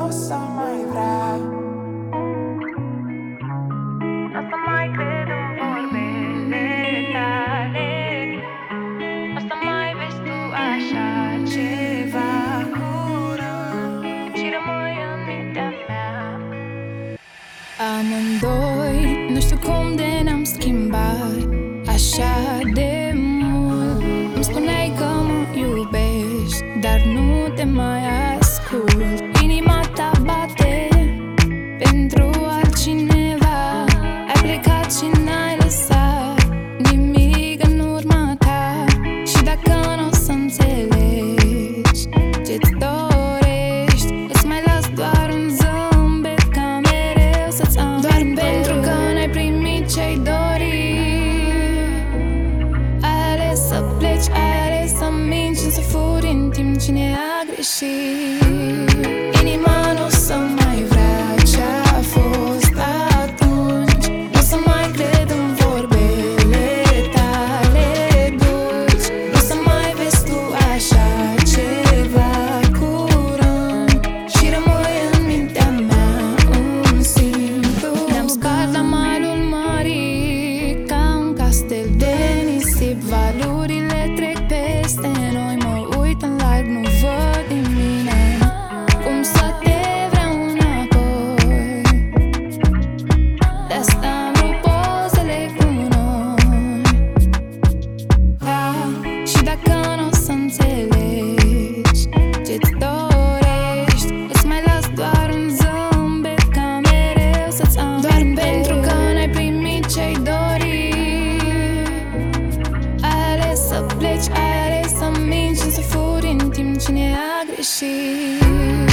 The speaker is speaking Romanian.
o să mai vrea. O să mai cred în vorbele tale, o să mai vezi tu așa ceva curând și rămâi în mintea mea. Amândoi, nu știu cum de ne-am schimbat așa de mult. Îmi spuneai că mă iubești, dar nu te mai ascult. Inima ta bate pentru altcineva. Ai plecat și n-ai lăsat nimic în urma ta. Și dacă nu o să înțelegi ce-ți dorești, îți mai las doar un zâmbet ca mereu să-ți am. Doar pentru că n-ai primit ce-ai dorit. Ai ales să pleci, ai ales să minți și să furi în timp. Cine a greșit? Inima nu o să mai vrea ce-a fost atunci. Nu o să mai cred în vorbele tale dulci. Nu o să mai vezi tu așa ceva curând și rămâi în mintea mea un simplu. Ne-am spart la malul mării ca un castel de nisip. Valurile trec peste noi, mă uit în larg, nu văd din mine. Cum să te vreau înapoi, de-asta am rupt pozele cu noi. Da, și dacă nu o să înțelegi ce-ți dorești, îți mai las doar un zâmbet ca mereu să-ți am. Doar pentru că n-ai primit ce-ai dorit. Ai ales să pleci, ai ales să minți și să furi în timp. Cine a greșit?